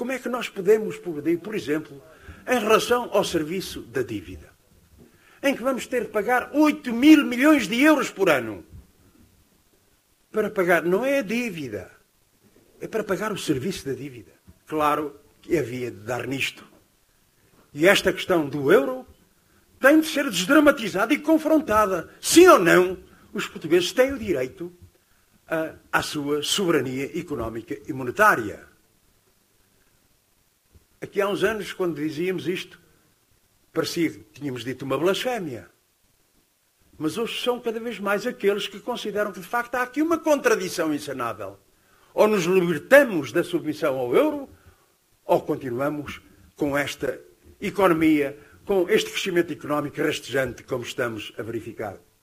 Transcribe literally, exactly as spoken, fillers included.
como é que nós podemos progredir, por exemplo, em relação ao serviço da dívida, em que vamos ter de pagar oito mil milhões de euros por ano para pagar, não é a dívida, é para pagar o serviço da dívida. Claro que havia de dar nisto. E esta questão do euro tem de ser desdramatizada e confrontada. Sim ou não, os portugueses têm o direito a, à sua soberania económica e monetária. Aqui há uns anos, quando dizíamos isto, parecia que tínhamos dito uma blasfémia. Mas hoje são cada vez mais aqueles que consideram que, de facto, há aqui uma contradição insanável. Ou nos libertamos da submissão ao euro, ou continuamos com esta economia, com este crescimento económico rastejante como estamos a verificar.